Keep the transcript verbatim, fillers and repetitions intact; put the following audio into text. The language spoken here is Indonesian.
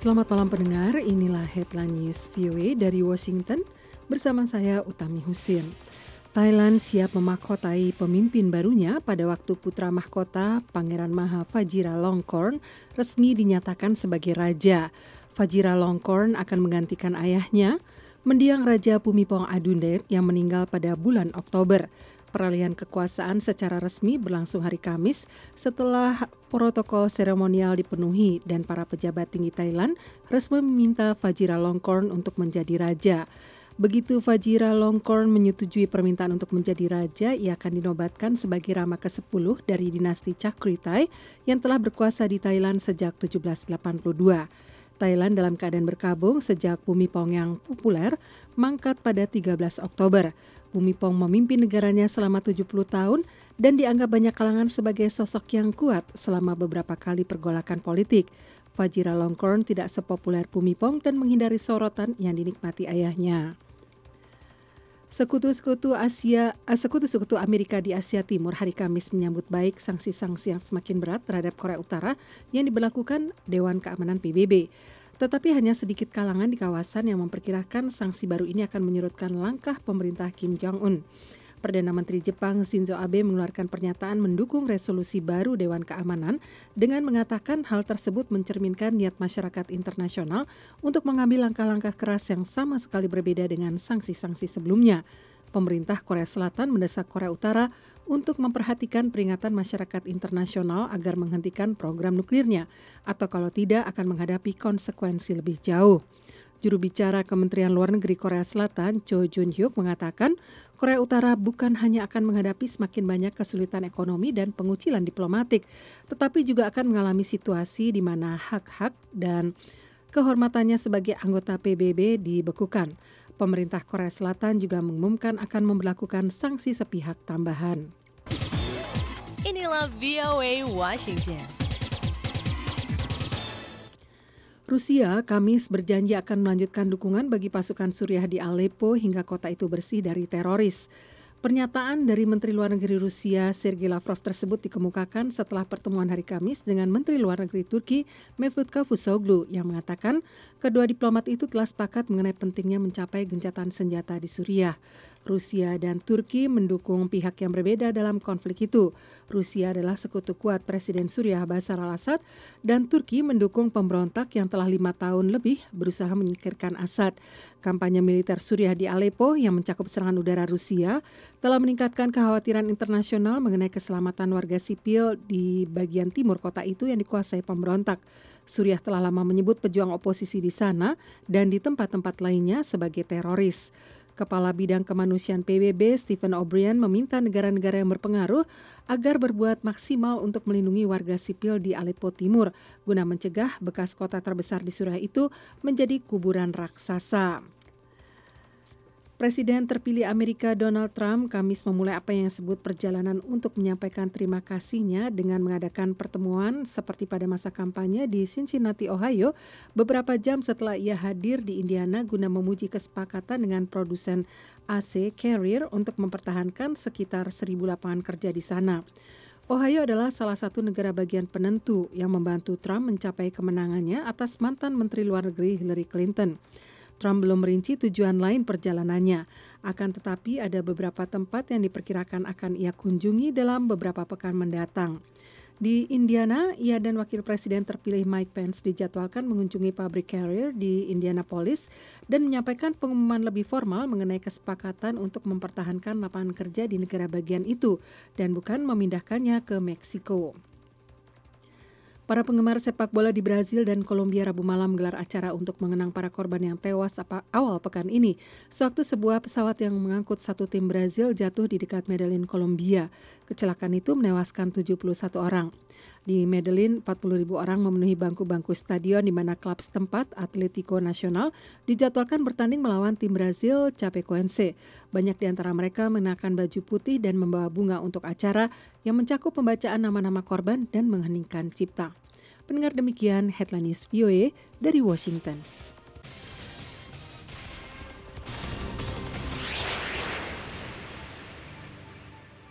Selamat malam pendengar, inilah Headline News V O A dari Washington bersama saya Utami Husin. Thailand siap memahkotai pemimpin barunya pada waktu putra mahkota Pangeran Maha Vajiralongkorn resmi dinyatakan sebagai raja. Vajiralongkorn akan menggantikan ayahnya, mendiang Raja Bhumibol Adulyadej yang meninggal pada bulan Oktober. Peralihan kekuasaan secara resmi berlangsung hari Kamis setelah protokol seremonial dipenuhi dan para pejabat tinggi Thailand resmi meminta Vajiralongkorn untuk menjadi raja. Begitu Vajiralongkorn menyetujui permintaan untuk menjadi raja, ia akan dinobatkan sebagai rama kesepuluh dari dinasti Chakrithai yang telah berkuasa di Thailand sejak tujuh belas delapan puluh dua. Thailand dalam keadaan berkabung sejak Bhumibol yang populer mangkat pada tiga belas Oktober. Bhumibol memimpin negaranya selama tujuh puluh tahun dan dianggap banyak kalangan sebagai sosok yang kuat selama beberapa kali pergolakan politik. Vajiralongkorn tidak sepopuler Bhumibol dan menghindari sorotan yang dinikmati ayahnya. Sekutu-sekutu Asia, eh, sekutu-sekutu Amerika di Asia Timur hari Kamis menyambut baik sanksi-sanksi yang semakin berat terhadap Korea Utara yang diberlakukan Dewan Keamanan P B B. Tetapi hanya sedikit kalangan di kawasan yang memperkirakan sanksi baru ini akan menyurutkan langkah pemerintah Kim Jong-un. Perdana Menteri Jepang Shinzo Abe mengeluarkan pernyataan mendukung resolusi baru Dewan Keamanan dengan mengatakan hal tersebut mencerminkan niat masyarakat internasional untuk mengambil langkah-langkah keras yang sama sekali berbeda dengan sanksi-sanksi sebelumnya. Pemerintah Korea Selatan mendesak Korea Utara untuk memperhatikan peringatan masyarakat internasional agar menghentikan program nuklirnya, atau kalau tidak akan menghadapi konsekuensi lebih jauh. Juru bicara Kementerian Luar Negeri Korea Selatan, Cho Jun-hyuk, mengatakan Korea Utara bukan hanya akan menghadapi semakin banyak kesulitan ekonomi dan pengucilan diplomatik, tetapi juga akan mengalami situasi di mana hak-hak dan kehormatannya sebagai anggota P B B dibekukan. Pemerintah Korea Selatan juga mengumumkan akan memberlakukan sanksi sepihak tambahan. Inilah V O A Washington. Rusia Kamis berjanji akan melanjutkan dukungan bagi pasukan Suriah di Aleppo hingga kota itu bersih dari teroris. Pernyataan dari Menteri Luar Negeri Rusia Sergei Lavrov tersebut dikemukakan setelah pertemuan hari Kamis dengan Menteri Luar Negeri Turki Mevlut Cavusoglu yang mengatakan kedua diplomat itu telah sepakat mengenai pentingnya mencapai gencatan senjata di Suriah. Rusia dan Turki mendukung pihak yang berbeda dalam konflik itu. Rusia adalah sekutu kuat Presiden Suriah Bashar al-Assad dan Turki mendukung pemberontak yang telah lima tahun lebih berusaha menyingkirkan Assad. Kampanye militer Suriah di Aleppo yang mencakup serangan udara Rusia telah meningkatkan kekhawatiran internasional mengenai keselamatan warga sipil di bagian timur kota itu yang dikuasai pemberontak. Suriah telah lama menyebut pejuang oposisi di sana dan di tempat-tempat lainnya sebagai teroris. Kepala Bidang Kemanusiaan P B B Stephen O'Brien meminta negara-negara yang berpengaruh agar berbuat maksimal untuk melindungi warga sipil di Aleppo Timur guna mencegah bekas kota terbesar di Suriah itu menjadi kuburan raksasa. Presiden terpilih Amerika Donald Trump Kamis memulai apa yang disebut perjalanan untuk menyampaikan terima kasihnya dengan mengadakan pertemuan seperti pada masa kampanye di Cincinnati, Ohio, beberapa jam setelah ia hadir di Indiana guna memuji kesepakatan dengan produsen A C Carrier untuk mempertahankan sekitar seribu lapangan kerja di sana. Ohio adalah salah satu negara bagian penentu yang membantu Trump mencapai kemenangannya atas mantan Menteri Luar Negeri Hillary Clinton. Trump belum merinci tujuan lain perjalanannya. Akan tetapi ada beberapa tempat yang diperkirakan akan ia kunjungi dalam beberapa pekan mendatang. Di Indiana, ia dan Wakil Presiden terpilih Mike Pence dijadwalkan mengunjungi pabrik Carrier di Indianapolis dan menyampaikan pengumuman lebih formal mengenai kesepakatan untuk mempertahankan lapangan kerja di negara bagian itu dan bukan memindahkannya ke Meksiko. Para penggemar sepak bola di Brazil dan Kolombia Rabu malam menggelar acara untuk mengenang para korban yang tewas awal pekan ini sewaktu sebuah pesawat yang mengangkut satu tim Brazil jatuh di dekat Medellin, Kolombia. Kecelakaan itu menewaskan tujuh puluh satu orang. Di Medellin, empat puluh ribu orang memenuhi bangku-bangku stadion di mana klub setempat Atlético Nacional dijadwalkan bertanding melawan tim Brazil Chapecoense. Banyak di antara mereka mengenakan baju putih dan membawa bunga untuk acara yang mencakup pembacaan nama-nama korban dan mengheningkan cipta. Pendengar, demikian Headline News V O A dari Washington.